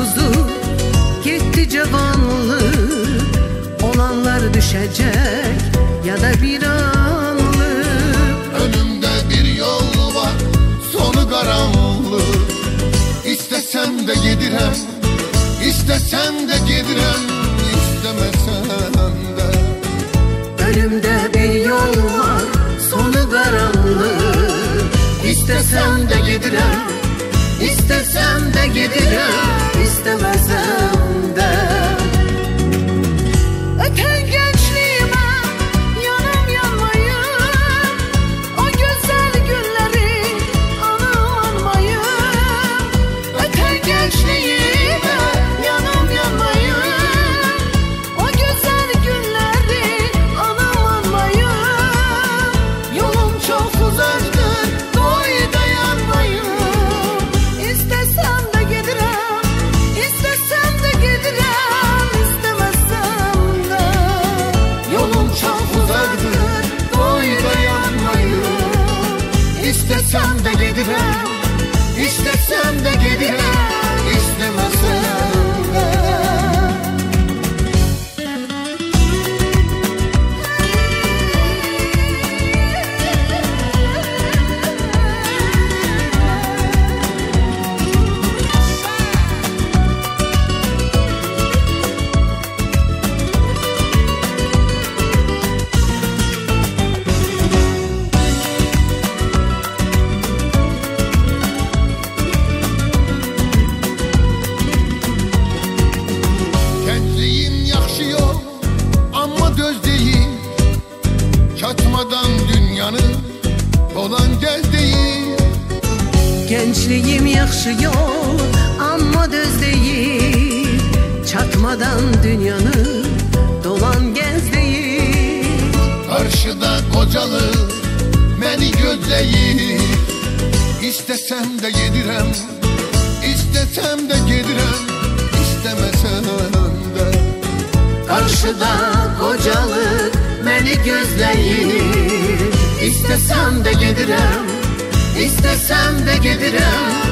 tuzu, gitti cavanlık. Olanlar düşecek ya da bir anlık. Önümde bir yol var, sonu karanlık. İstesem de gidirem, istesem de gidirem, istemesem de. Önümde bir yol var, sonu karanlık. İstesem de gidirem, istesem de gidirem, istemesem de. Öten gençliğime yanım yanmayın, o güzel günleri anlamayın. Öten gençliğime yanım yanmayın, o güzel günleri anlamayın. Yolum çok uzaktır, doy dayanmayın. İstesem de gidirem, istesem de gidirem, istemezsem de. Yolum çok uzaktır, doy dayanmayın. İstesem de gidirem, istesem de gidirem, istemezsem de. Gençliğim yaxşı yol, amma düz değil. Çatmadan dünyanı dolan gez değil. Gençliğim yaxşı yol, amma düz değil. Çatmadan dünyanı dolan gez değil. Karşıda kocalı beni gözleyir. İstesem de yedirem, istesem de yedirem, istemesem de. Karşıda kocalık beni gözleyir. İstesem de gidirem, istesem de gidirem,